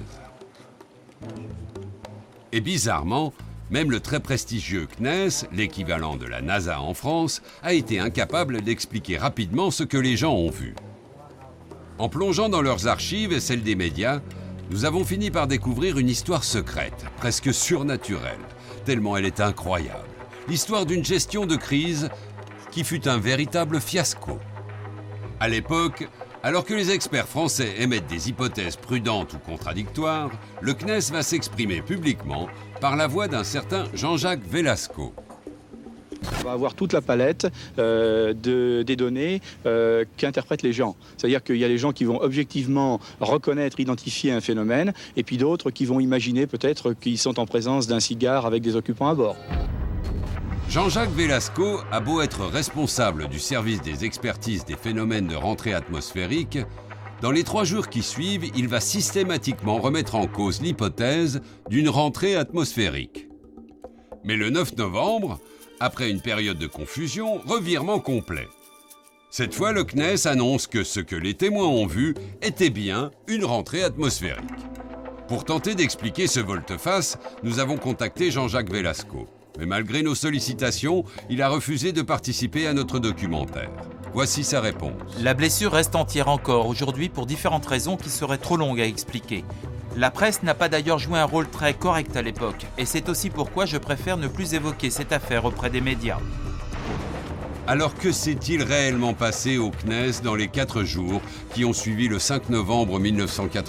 Et bizarrement, même le très prestigieux CNES, l'équivalent de la NASA en France, a été incapable d'expliquer rapidement ce que les gens ont vu. En plongeant dans leurs archives et celles des médias, nous avons fini par découvrir une histoire secrète, presque surnaturelle, tellement elle est incroyable. L'histoire d'une gestion de crise qui fut un véritable fiasco. À l'époque, Alors que les experts français émettent des hypothèses prudentes ou contradictoires, le CNES va s'exprimer publiquement par la voix d'un certain Jean-Jacques Velasco. On va avoir toute la palette des données qu'interprètent les gens. C'est-à-dire qu'il y a les gens qui vont objectivement reconnaître, identifier un phénomène, et puis d'autres qui vont imaginer peut-être qu'ils sont en présence d'un cigare avec des occupants à bord. Jean-Jacques Velasco a beau être responsable du service des expertises des phénomènes de rentrée atmosphérique, dans les 3 jours qui suivent, il va systématiquement remettre en cause l'hypothèse d'une rentrée atmosphérique. Mais le 9 novembre, après une période de confusion, revirement complet. Cette fois, le CNES annonce que ce que les témoins ont vu était bien une rentrée atmosphérique. Pour tenter d'expliquer ce volte-face, nous avons contacté Jean-Jacques Velasco. Mais malgré nos sollicitations, il a refusé de participer à notre documentaire. Voici sa réponse. La blessure reste entière encore aujourd'hui pour différentes raisons qui seraient trop longues à expliquer. La presse n'a pas d'ailleurs joué un rôle très correct à l'époque, et c'est aussi pourquoi je préfère ne plus évoquer cette affaire auprès des médias. Alors que s'est-il réellement passé au CNES dans les 4 jours qui ont suivi le 5 novembre 1990 ?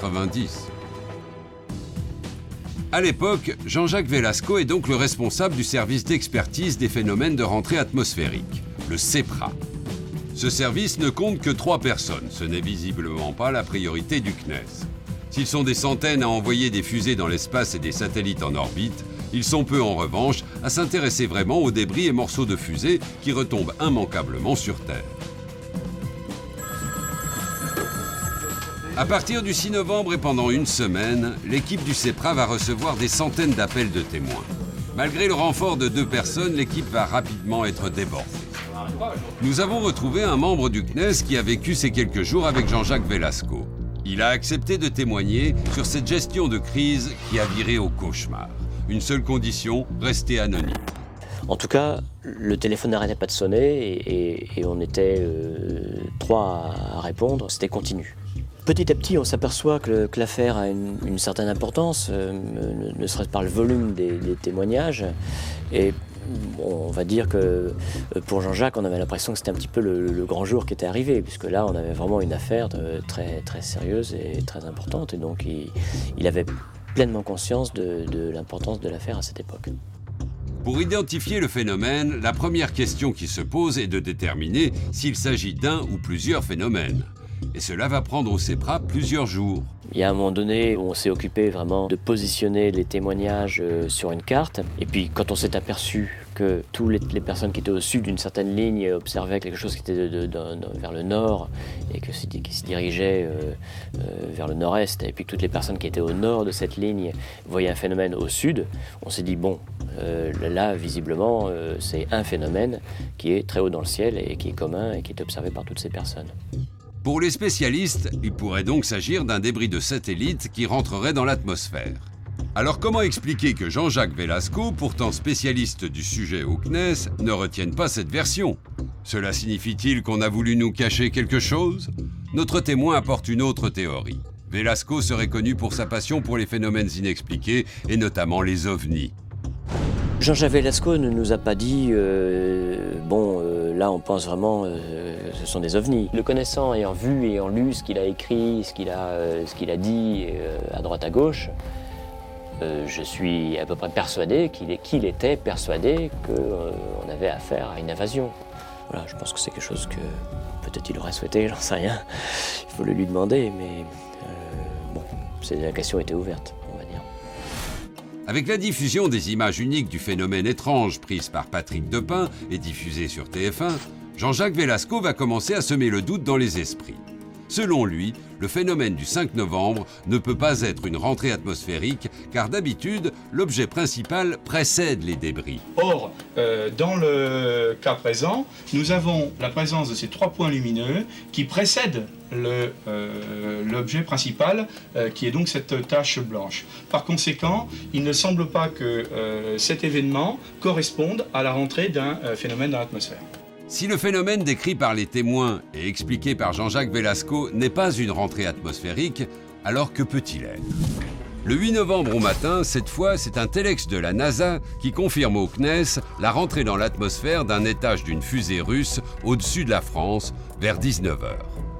À l'époque, Jean-Jacques Velasco est donc le responsable du service d'expertise des phénomènes de rentrée atmosphérique, le CEPRA. Ce service ne compte que 3 personnes, ce n'est visiblement pas la priorité du CNES. S'ils sont des centaines à envoyer des fusées dans l'espace et des satellites en orbite, ils sont peu en revanche à s'intéresser vraiment aux débris et morceaux de fusées qui retombent immanquablement sur Terre. À partir du 6 novembre et pendant une semaine, l'équipe du CEPRA va recevoir des centaines d'appels de témoins. Malgré le renfort de 2 personnes, l'équipe va rapidement être débordée. Nous avons retrouvé un membre du CNES qui a vécu ces quelques jours avec Jean-Jacques Velasco. Il a accepté de témoigner sur cette gestion de crise qui a viré au cauchemar. Une seule condition, rester anonyme. En tout cas, le téléphone n'arrêtait pas de sonner et on était 3 à répondre, c'était continu. Petit à petit, on s'aperçoit que l'affaire a une certaine importance, ne serait-ce par le volume des témoignages. Et on va dire que pour Jean-Jacques, on avait l'impression que c'était un petit peu le grand jour qui était arrivé, puisque là, on avait vraiment une affaire très, très sérieuse et très importante. Et donc, il avait pleinement conscience de l'importance de l'affaire à cette époque. Pour identifier le phénomène, la première question qui se pose est de déterminer s'il s'agit d'un ou plusieurs phénomènes. Et cela va prendre au CEPRA plusieurs jours. Il y a un moment donné où on s'est occupé vraiment de positionner les témoignages sur une carte. Et puis quand on s'est aperçu que toutes les personnes qui étaient au sud d'une certaine ligne observaient quelque chose qui était vers le nord et qui se dirigeait vers le nord-est, et puis que toutes les personnes qui étaient au nord de cette ligne voyaient un phénomène au sud, on s'est dit bon, là visiblement c'est un phénomène qui est très haut dans le ciel et qui est commun et qui est observé par toutes ces personnes. Pour les spécialistes, il pourrait donc s'agir d'un débris de satellite qui rentrerait dans l'atmosphère. Alors comment expliquer que Jean-Jacques Velasco, pourtant spécialiste du sujet au CNES, ne retienne pas cette version? Cela signifie-t-il qu'on a voulu nous cacher quelque chose? Notre témoin apporte une autre théorie. Velasco serait connu pour sa passion pour les phénomènes inexpliqués, et notamment les ovnis. Jean-Jacques Velasco ne nous a pas dit là on pense vraiment ce sont des ovnis. Le connaissant, ayant vu et ayant lu ce qu'il a écrit, ce qu'il a dit à droite à gauche, je suis à peu près persuadé qu'il était persuadé qu'on avait affaire à une invasion. Voilà, je pense que c'est quelque chose que peut-être il aurait souhaité, j'en sais rien. Il faut le lui demander, mais la question était ouverte. Avec la diffusion des images uniques du phénomène étrange prises par Patrick Depin et diffusées sur TF1, Jean-Jacques Velasco va commencer à semer le doute dans les esprits. Selon lui, le phénomène du 5 novembre ne peut pas être une rentrée atmosphérique, car d'habitude, l'objet principal précède les débris. Or, dans le cas présent, nous avons la présence de ces 3 points lumineux qui précèdent l'objet principal, qui est donc cette tache blanche. Par conséquent, il ne semble pas que cet événement corresponde à la rentrée d'un phénomène dans l'atmosphère. Si le phénomène décrit par les témoins et expliqué par Jean-Jacques Velasco n'est pas une rentrée atmosphérique, alors que peut-il être? Le 8 novembre au matin, cette fois, c'est un téléx de la NASA qui confirme au CNES la rentrée dans l'atmosphère d'un étage d'une fusée russe au-dessus de la France vers 19h.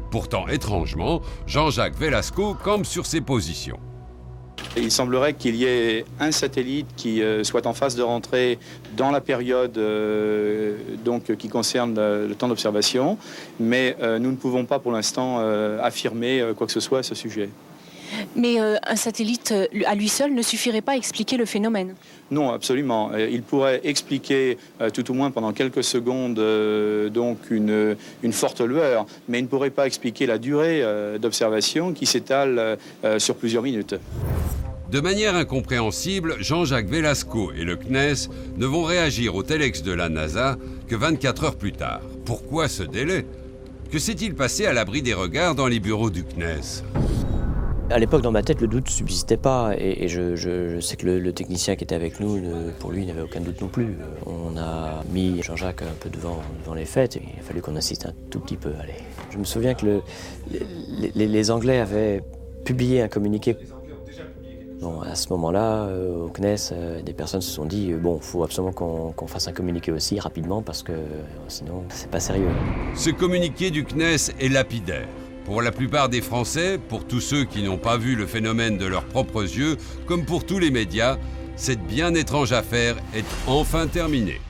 Pourtant, étrangement, Jean-Jacques Velasco campe sur ses positions. Il semblerait qu'il y ait un satellite qui soit en phase de rentrée dans la période qui concerne le temps d'observation, mais nous ne pouvons pas pour l'instant affirmer quoi que ce soit à ce sujet. Mais un satellite à lui seul ne suffirait pas à expliquer le phénomène? Non, absolument. Il pourrait expliquer, tout au moins pendant quelques secondes, une forte lueur, mais il ne pourrait pas expliquer la durée d'observation qui s'étale sur plusieurs minutes. De manière incompréhensible, Jean-Jacques Velasco et le CNES ne vont réagir au téléx de la NASA que 24 heures plus tard. Pourquoi ce délai? Que s'est-il passé à l'abri des regards dans les bureaux du CNES? À l'époque, dans ma tête, le doute ne subsistait pas, et je sais que le technicien qui était avec nous, pour lui, il n'avait aucun doute non plus. On a mis Jean-Jacques un peu devant les faits, et il a fallu qu'on insiste un tout petit peu. Allez. Je me souviens que les Anglais avaient publié un communiqué. Bon, à ce moment-là, au CNES, des personnes se sont dit bon, il faut absolument qu'on fasse un communiqué aussi rapidement parce que sinon, c'est pas sérieux. Ce communiqué du CNES est lapidaire. Pour la plupart des Français, pour tous ceux qui n'ont pas vu le phénomène de leurs propres yeux, comme pour tous les médias, cette bien étrange affaire est enfin terminée.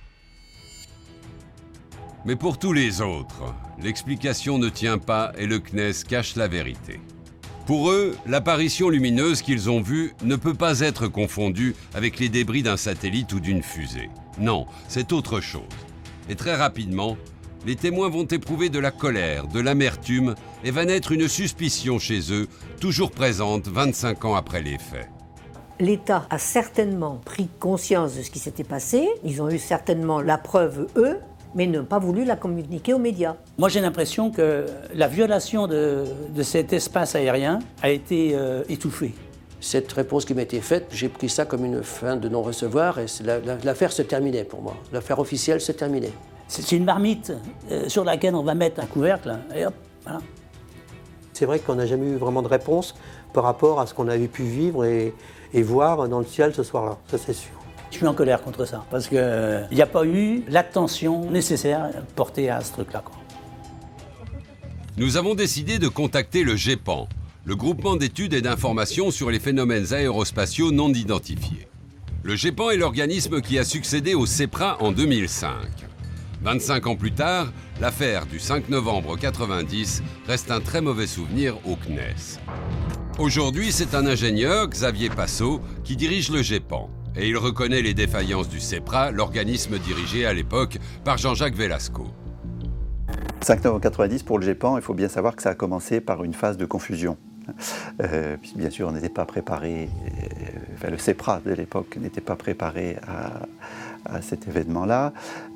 Mais pour tous les autres, l'explication ne tient pas et le CNES cache la vérité. Pour eux, l'apparition lumineuse qu'ils ont vue ne peut pas être confondue avec les débris d'un satellite ou d'une fusée. Non, c'est autre chose. Et très rapidement, les témoins vont éprouver de la colère, de l'amertume et va naître une suspicion chez eux, toujours présente 25 ans après les faits. L'État a certainement pris conscience de ce qui s'était passé. Ils ont eu certainement la preuve, eux, mais n'ont pas voulu la communiquer aux médias. Moi, j'ai l'impression que la violation de cet espace aérien a été étouffée. Cette réponse qui m'a été faite, j'ai pris ça comme une fin de non-recevoir et l'affaire se terminait pour moi. L'affaire officielle se terminait. C'est une marmite sur laquelle on va mettre un couvercle et hop, voilà. C'est vrai qu'on n'a jamais eu vraiment de réponse par rapport à ce qu'on avait pu vivre et voir dans le ciel ce soir-là, ça c'est sûr. Je suis en colère contre ça, parce qu'il n'y a pas eu l'attention nécessaire portée à ce truc-là. Nous avons décidé de contacter le GEPAN, le groupement d'études et d'informations sur les phénomènes aérospatiaux non identifiés. Le GEPAN est l'organisme qui a succédé au CEPRA en 2005. 25 ans plus tard, l'affaire du 5 novembre 90 reste un très mauvais souvenir au CNES. Aujourd'hui, c'est un ingénieur, Xavier Passot, qui dirige le GEPAN. Et il reconnaît les défaillances du CEPRA, l'organisme dirigé à l'époque par Jean-Jacques Velasco. 5 novembre 90, pour le GEPAN, il faut bien savoir que ça a commencé par une phase de confusion. Bien sûr, on n'était pas préparé, le CEPRA de l'époque n'était pas préparé à cet événement-là.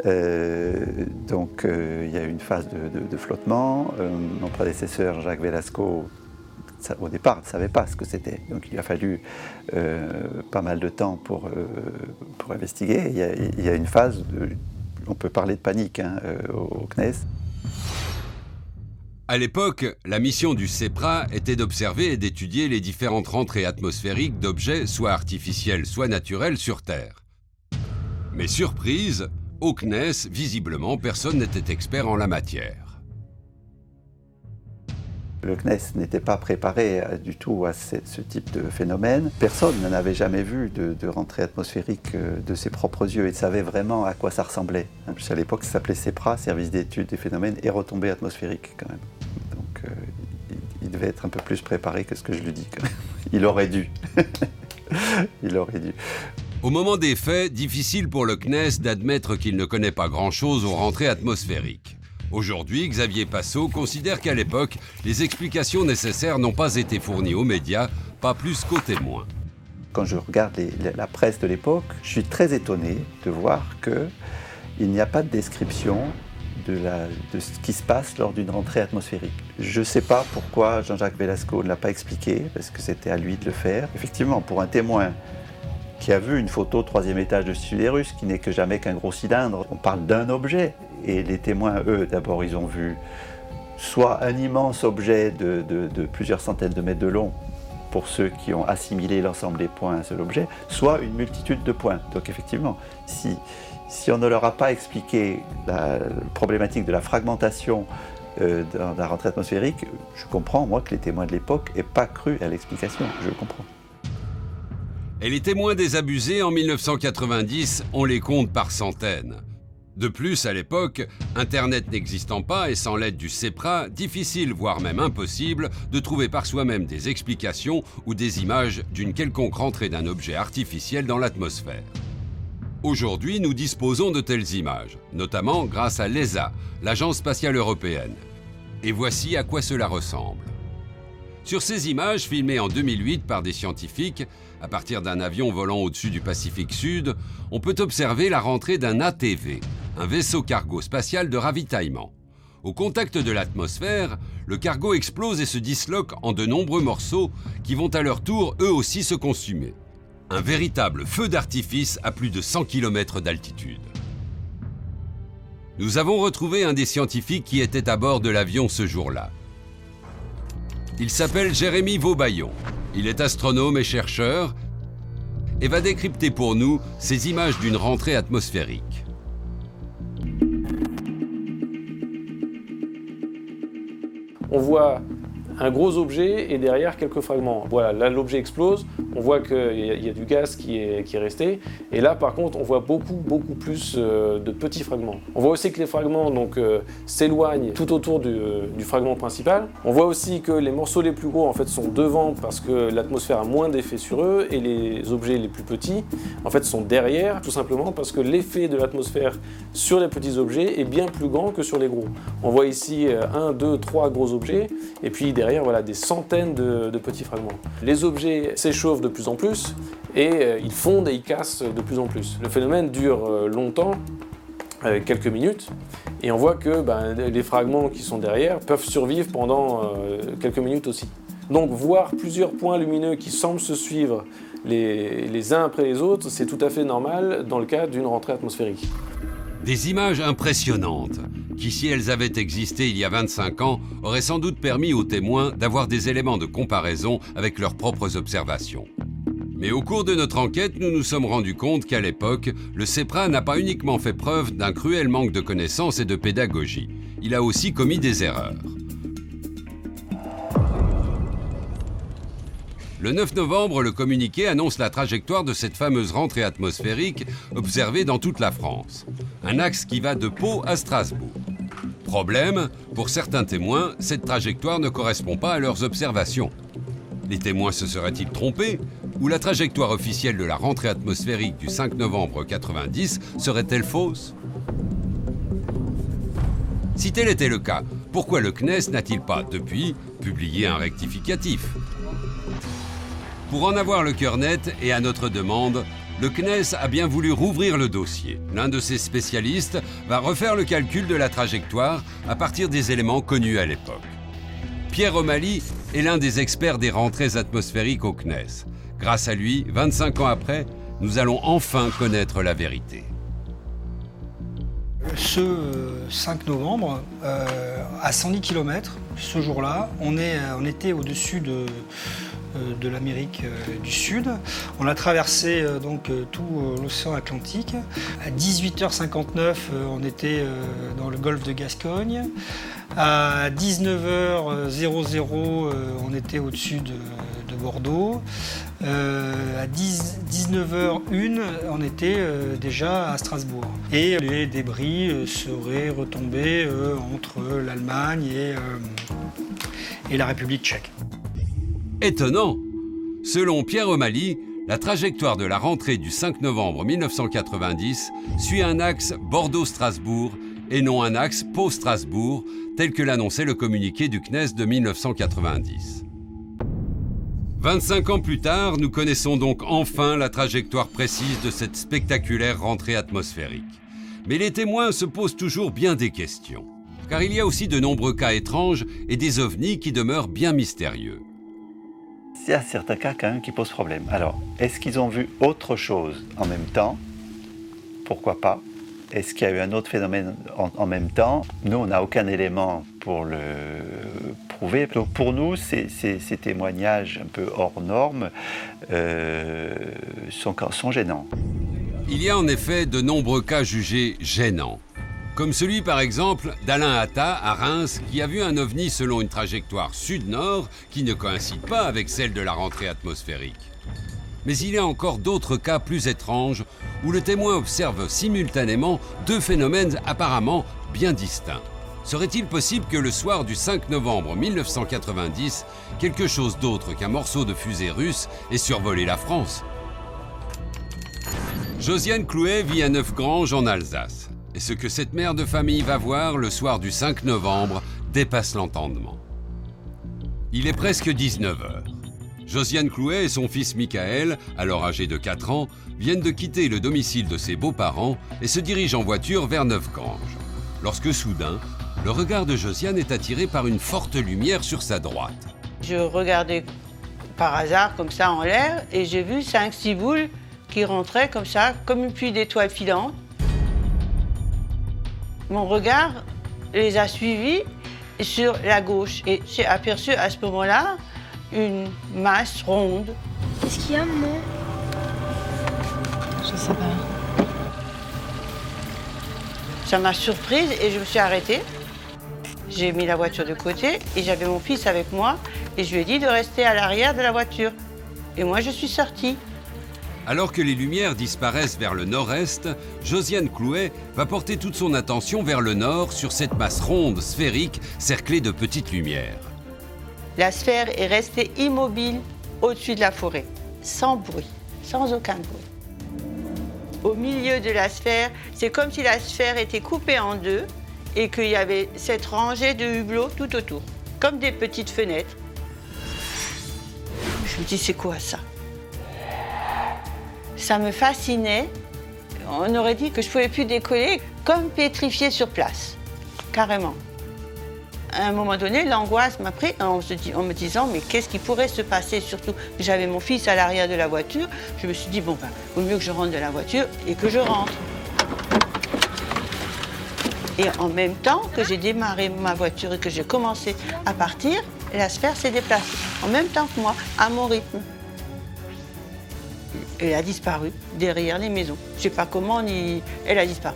Donc il y a eu une phase de flottement. Mon prédécesseur, Jacques Velasco, au départ, ne savait pas ce que c'était. Donc il a fallu pas mal de temps pour investiguer. Il y a une phase, on peut parler de panique au CNES. À l'époque, la mission du CEPRA était d'observer et d'étudier les différentes rentrées atmosphériques d'objets, soit artificiels, soit naturels, sur Terre. Mais surprise, au CNES, visiblement, personne n'était expert en la matière. Le CNES n'était pas préparé du tout à ce type de phénomène. Personne n'en avait jamais vu de rentrée atmosphérique de ses propres yeux et ne savait vraiment à quoi ça ressemblait. À l'époque, ça s'appelait CEPRA, Service d'études des phénomènes et retombées atmosphériques quand même. Donc il devait être un peu plus préparé que ce que je lui dis quand même. Il aurait dû. Il aurait dû. Au moment des faits, difficile pour le CNES d'admettre qu'il ne connaît pas grand-chose aux rentrées atmosphériques. Aujourd'hui, Xavier Passot considère qu'à l'époque, les explications nécessaires n'ont pas été fournies aux médias, pas plus qu'aux témoins. Quand je regarde la presse de l'époque, je suis très étonné de voir qu'il n'y a pas de description de ce qui se passe lors d'une rentrée atmosphérique. Je ne sais pas pourquoi Jean-Jacques Velasco ne l'a pas expliqué, parce que c'était à lui de le faire. Effectivement, pour un témoin qui a vu une photo 3e étage de Sidérus, qui n'est que jamais qu'un gros cylindre, on parle d'un objet. Et les témoins, eux, d'abord, ils ont vu soit un immense objet de plusieurs centaines de mètres de long, pour ceux qui ont assimilé l'ensemble des points à un seul objet, soit une multitude de points. Donc effectivement, si on ne leur a pas expliqué la problématique de la fragmentation dans la rentrée atmosphérique, je comprends, moi, que les témoins de l'époque n'aient pas cru à l'explication. Je comprends. Et les témoins désabusés en 1990, on les compte par centaines. De plus, à l'époque, Internet n'existant pas et sans l'aide du CEPRA, difficile, voire même impossible, de trouver par soi-même des explications ou des images d'une quelconque rentrée d'un objet artificiel dans l'atmosphère. Aujourd'hui, nous disposons de telles images, notamment grâce à l'ESA, l'Agence spatiale européenne. Et voici à quoi cela ressemble. Sur ces images, filmées en 2008 par des scientifiques, à partir d'un avion volant au-dessus du Pacifique Sud, on peut observer la rentrée d'un ATV, un vaisseau cargo spatial de ravitaillement. Au contact de l'atmosphère, le cargo explose et se disloque en de nombreux morceaux qui vont à leur tour eux aussi se consumer. Un véritable feu d'artifice à plus de 100 km d'altitude. Nous avons retrouvé un des scientifiques qui était à bord de l'avion ce jour-là. Il s'appelle Jérémy Vaubaillon. Il est astronome et chercheur et va décrypter pour nous ces images d'une rentrée atmosphérique. On voit un gros objet et derrière quelques fragments. Voilà, là l'objet explose, on voit qu'il y a du gaz qui est resté, et là par contre on voit beaucoup plus de petits fragments. On voit aussi que les fragments s'éloignent tout autour du fragment principal. On voit aussi que les morceaux les plus gros en fait sont devant parce que l'atmosphère a moins d'effet sur eux, et les objets les plus petits en fait sont derrière, tout simplement parce que l'effet de l'atmosphère sur les petits objets est bien plus grand que sur les gros. On voit ici 1, 2, 3 gros objets, et puis derrière voilà, des centaines de petits fragments. Les objets s'échauffent de plus en plus et ils fondent et ils cassent de plus en plus. Le phénomène dure longtemps, quelques minutes, et on voit que les fragments qui sont derrière peuvent survivre pendant quelques minutes aussi. Donc voir plusieurs points lumineux qui semblent se suivre les uns après les autres, c'est tout à fait normal dans le cadre d'une rentrée atmosphérique. Des images impressionnantes qui, si elles avaient existé il y a 25 ans, auraient sans doute permis aux témoins d'avoir des éléments de comparaison avec leurs propres observations. Mais au cours de notre enquête, nous nous sommes rendus compte qu'à l'époque, le CEPRA n'a pas uniquement fait preuve d'un cruel manque de connaissances et de pédagogie. Il a aussi commis des erreurs. Le 9 novembre, le communiqué annonce la trajectoire de cette fameuse rentrée atmosphérique observée dans toute la France. Un axe qui va de Pau à Strasbourg. Problème, pour certains témoins, cette trajectoire ne correspond pas à leurs observations. Les témoins se seraient-ils trompés? Ou la trajectoire officielle de la rentrée atmosphérique du 5 novembre 90 serait-elle fausse? Si tel était le cas, pourquoi le CNES n'a-t-il pas, depuis, publié un rectificatif? Pour en avoir le cœur net et à notre demande, le CNES a bien voulu rouvrir le dossier. L'un de ses spécialistes va refaire le calcul de la trajectoire à partir des éléments connus à l'époque. Pierre O'Malley est l'un des experts des rentrées atmosphériques au CNES. Grâce à lui, 25 ans après, nous allons enfin connaître la vérité. Ce 5 novembre, à 110 km, ce jour-là, on était au-dessus de l'Amérique du Sud. On a traversé tout l'océan Atlantique. À 18h59, on était dans le golfe de Gascogne. À 19h00, on était au-dessus de Bordeaux. À 19h01, on était déjà à Strasbourg. Et les débris seraient retombés entre l'Allemagne et la République tchèque. Étonnant! Selon Pierre O'Malley, la trajectoire de la rentrée du 5 novembre 1990 suit un axe Bordeaux-Strasbourg et non un axe Pau-Strasbourg, tel que l'annonçait le communiqué du CNES de 1990. 25 ans plus tard, nous connaissons donc enfin la trajectoire précise de cette spectaculaire rentrée atmosphérique. Mais les témoins se posent toujours bien des questions, car il y a aussi de nombreux cas étranges et des ovnis qui demeurent bien mystérieux. Il y a certains cas quand même qui posent problème. Alors, est-ce qu'ils ont vu autre chose en même temps? Pourquoi pas? Est-ce qu'il y a eu un autre phénomène en même temps? Nous, on n'a aucun élément pour le prouver. Donc pour nous, ces témoignages un peu hors normes sont gênants. Il y a en effet de nombreux cas jugés gênants. Comme celui par exemple d'Alain Hatta à Reims qui a vu un ovni selon une trajectoire sud-nord qui ne coïncide pas avec celle de la rentrée atmosphérique. Mais il y a encore d'autres cas plus étranges où le témoin observe simultanément deux phénomènes apparemment bien distincts. Serait-il possible que le soir du 5 novembre 1990, quelque chose d'autre qu'un morceau de fusée russe ait survolé la France? Josiane Clouet vit à Neufgrange en Alsace. Et ce que cette mère de famille va voir le soir du 5 novembre dépasse l'entendement. Il est presque 19h. Josiane Clouet et son fils Michael, alors âgé de 4 ans, viennent de quitter le domicile de ses beaux-parents et se dirigent en voiture vers Neufgrange. Lorsque soudain, le regard de Josiane est attiré par une forte lumière sur sa droite. Je regardais par hasard comme ça en l'air et j'ai vu 5-6 boules qui rentraient comme ça, comme une pluie d'étoiles filantes. Mon regard les a suivis sur la gauche et j'ai aperçu à ce moment-là une masse ronde. Qu'est-ce qu'il y a, maman? Je sais pas. Ça m'a surprise et je me suis arrêtée. J'ai mis la voiture de côté et j'avais mon fils avec moi et je lui ai dit de rester à l'arrière de la voiture. Et moi, je suis sortie. Alors que les lumières disparaissent vers le nord-est, Josiane Clouet va porter toute son attention vers le nord sur cette masse ronde, sphérique, cerclée de petites lumières. La sphère est restée immobile au-dessus de la forêt, sans bruit, sans aucun bruit. Au milieu de la sphère, c'est comme si la sphère était coupée en deux et qu'il y avait cette rangée de hublots tout autour, comme des petites fenêtres. Je me dis, c'est quoi ça? Ça me fascinait. On aurait dit que je ne pouvais plus décoller, comme pétrifiée sur place, carrément. À un moment donné, l'angoisse m'a pris en me disant, mais qu'est-ce qui pourrait se passer? Surtout, j'avais mon fils à l'arrière de la voiture. Je me suis dit, bon, vaut mieux que je rentre de la voiture et que je rentre. Et en même temps que j'ai démarré ma voiture et que j'ai commencé à partir, la sphère s'est déplacée, en même temps que moi, à mon rythme. Elle a disparu derrière les maisons. Je ne sais pas comment, elle a disparu.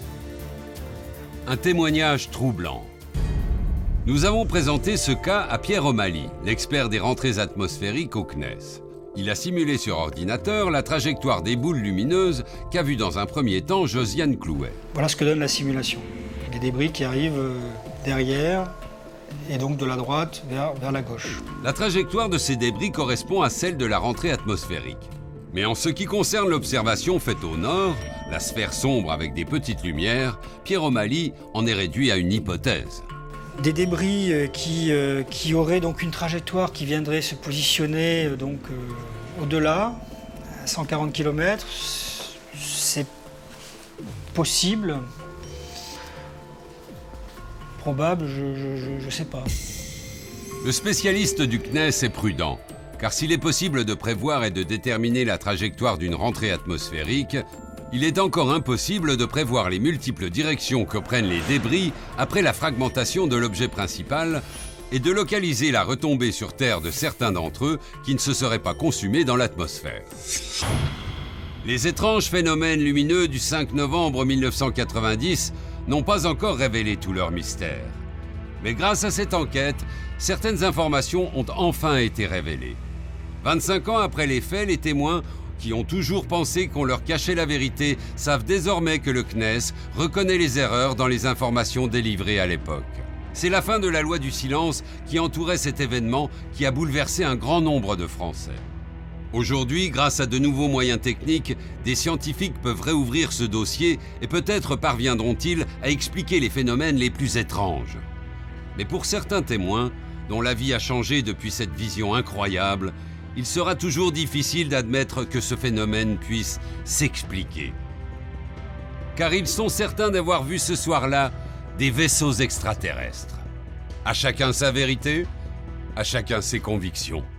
Un témoignage troublant. Nous avons présenté ce cas à Pierre O'Malley, l'expert des rentrées atmosphériques au CNES. Il a simulé sur ordinateur la trajectoire des boules lumineuses qu'a vue dans un premier temps Josiane Clouet. Voilà ce que donne la simulation. Les débris qui arrivent derrière et donc de la droite vers la gauche. La trajectoire de ces débris correspond à celle de la rentrée atmosphérique. Mais en ce qui concerne l'observation faite au nord, la sphère sombre avec des petites lumières, Pierre O'Malley en est réduit à une hypothèse. Des débris qui auraient donc une trajectoire qui viendrait se positionner au-delà, à 140 km, c'est possible, probable, je ne sais pas. Le spécialiste du CNES est prudent. Car s'il est possible de prévoir et de déterminer la trajectoire d'une rentrée atmosphérique, il est encore impossible de prévoir les multiples directions que prennent les débris après la fragmentation de l'objet principal et de localiser la retombée sur Terre de certains d'entre eux qui ne se seraient pas consumés dans l'atmosphère. Les étranges phénomènes lumineux du 5 novembre 1990 n'ont pas encore révélé tout leur mystère. Mais grâce à cette enquête, certaines informations ont enfin été révélées. 25 ans après les faits, les témoins, qui ont toujours pensé qu'on leur cachait la vérité, savent désormais que le CNES reconnaît les erreurs dans les informations délivrées à l'époque. C'est la fin de la loi du silence qui entourait cet événement qui a bouleversé un grand nombre de Français. Aujourd'hui, grâce à de nouveaux moyens techniques, des scientifiques peuvent réouvrir ce dossier et peut-être parviendront-ils à expliquer les phénomènes les plus étranges. Mais pour certains témoins, dont la vie a changé depuis cette vision incroyable, il sera toujours difficile d'admettre que ce phénomène puisse s'expliquer. Car ils sont certains d'avoir vu ce soir-là des vaisseaux extraterrestres. À chacun sa vérité, à chacun ses convictions.